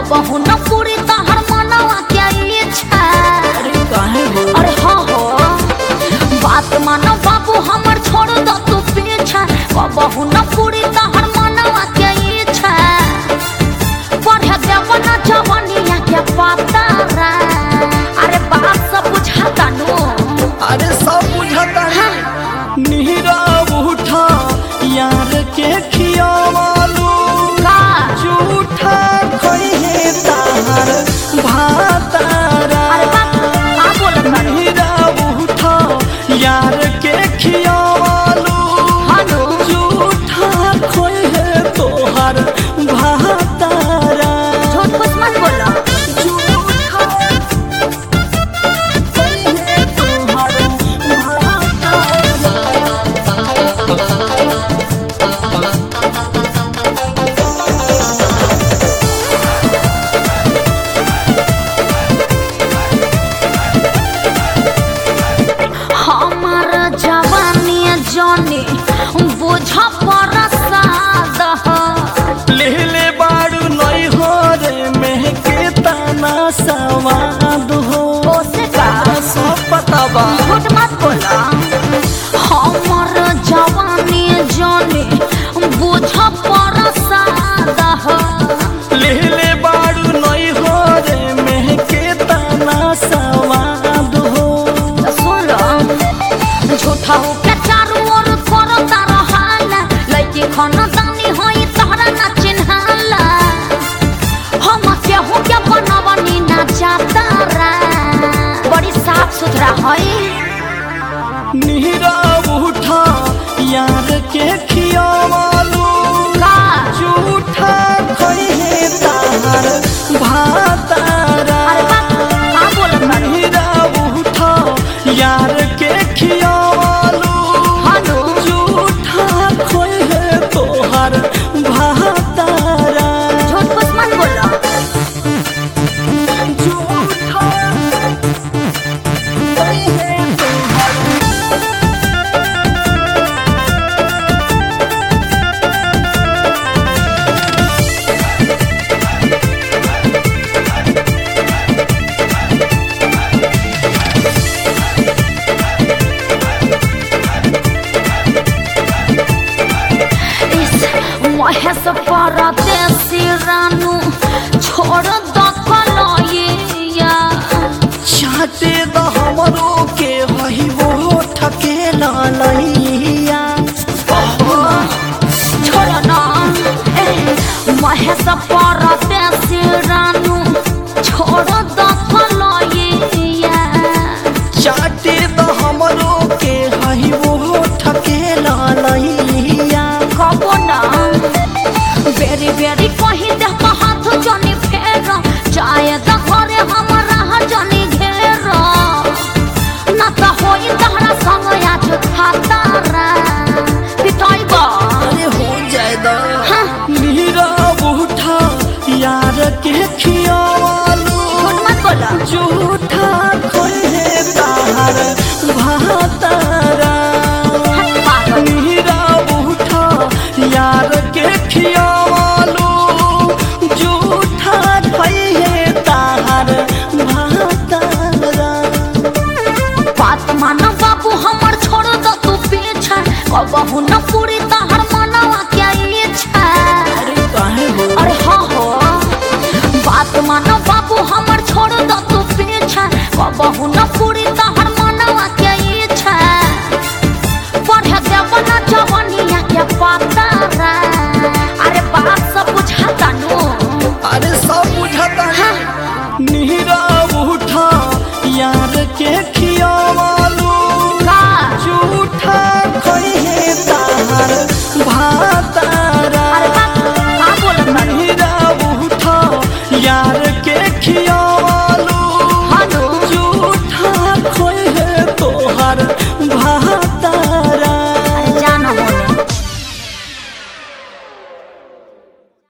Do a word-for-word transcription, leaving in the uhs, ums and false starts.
कबहू न पूरी तहर मनवा क्या इच्छा। अरे काहे हो? अरे हाँ हो बात मानो बाबू हमर छोड़ दो तू पीछा। कबहू न पूरी तहर मनवा क्या इच्छा। पढ़े देव न जवनिया के पतारा। अरे बात सब बुझाता नु। अरे सब बुझाता है। नीरा उठा यार के खियावालू का झूठा कहे तार भातारा। अरे बात का बोलत बानी। नीरा उठा यार के खियावालू हानो झूठा कहे तोहर भातारा। झूठ कुछ मत बोलो। झूठा कहे तोहर भातारा। हमार जवानी जानी बुझ परसाद ले ले बाड़ू नई हो रे महके तना सवाद हो। ओसे का सब पता बा। झूठ मत बोला। हमार जवानी जानी बुझ परसाद ले ले बाड़ू नई हो रे महके तना सवाद हो। सुन झूठा हो के चारू ओर करता रहाला। लइकी खाना दानी होई तहरा ना चिन्हाला। हम केहू के बनवनी ना जातारा। बड़ी साफ सुथरा होई। नीरा उठा यार के खियावालू का झूठा कहे तार भातारा। अरे बात का बोलत बानी। नीरा उठा यार के खियावालू हानो झूठा कहे तोहर भातारा। झूठ कुछ मत बोलो। झूठा कहे तोहर। महेश परदेसी रानू छोड़ दो कलइया। चाहते द हमरो के वही वो ठके ललैया। छोड़ ना ए, महेश परदेसी रानू छोड़ दो कलइया। चाहते द हमरो के वही वो ठके ललैया। कबो ना बेरी बेरी कही दे तो हाथ जनी फेर। चाहे तो घरे हमारा जनी घेर। ना तो होई तहरा संग आज खातारा।